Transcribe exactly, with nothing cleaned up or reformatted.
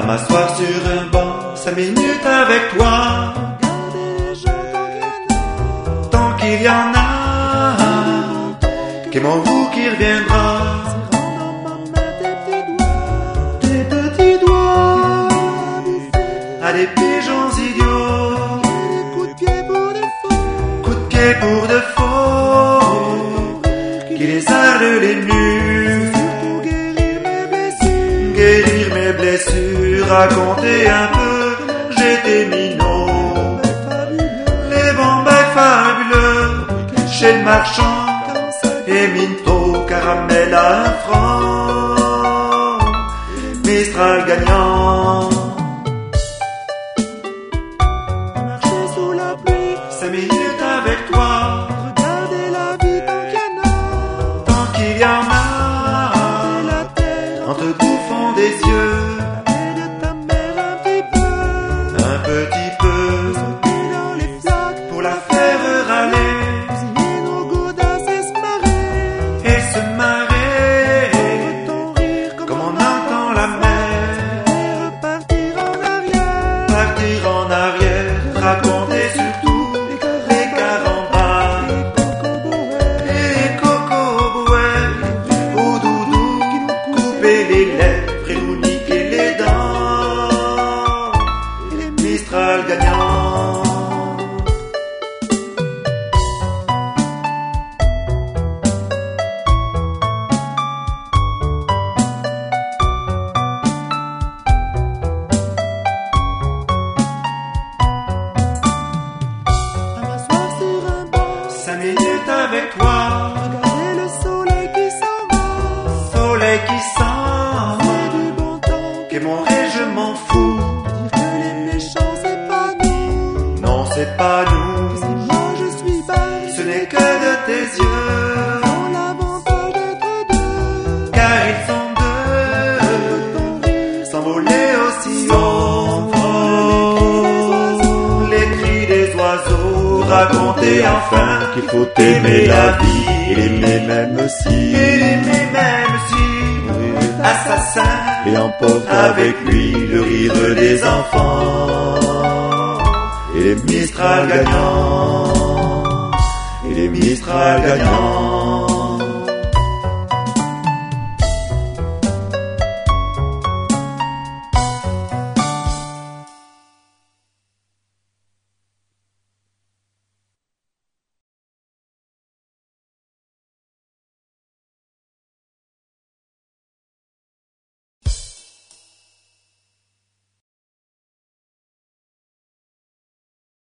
m'asseoir sur un banc, cinq minutes avec toi. Tant qu'il y en a, qu'aimons-vous qui reviendra? Tes petits doigts à des pigeons idiots, coups de pied pour de faux, coups de pied pour de faux, qui les arlent les murs. Guérir mes blessures, raconter un peu, j'étais minot. Les bons becs fabuleux, chez le marchand, et Minto, caramel à un franc, Mistral gagnant. Marcher sous la pluie, cinq minutes avec toi, regarder la vie tant qu'il y en a, tant qu'il y en a, la terre en te bouffant des yeux, de ta mère un petit peu, un petit peu, sauter dans les flaques pour la faire râler, bousiller nos godasses et se marrer, et se marrer, ton rire comme on entend la mer, et repartir en arrière, partir en arrière, raconter surtout les carambars, et les cocobouets, au doudou qui nous couper les lèvres et nous niquer les dents, et les Mistral gagnants. À m'asseoir sur un banc, cinq minutes avec toi, regarder le soleil qui s'en va, soleil qui s'en va, du bon temps, qu'aimerais je m'en fous, dire que les méchants c'est pas nous, non c'est pas nous, si moi je suis belle, ce n'est que de tes yeux, ils ont l'avantage d'être deux, car ils sont deux, s'envoler aussi haut, les cris des oiseaux, raconter enfin qu'il faut aimer la vie, et l'aimer même si, et l'aimer même si, assassin, et emporte avec lui le rire des enfants, et les Mistral gagnants, et les Mistral gagnants.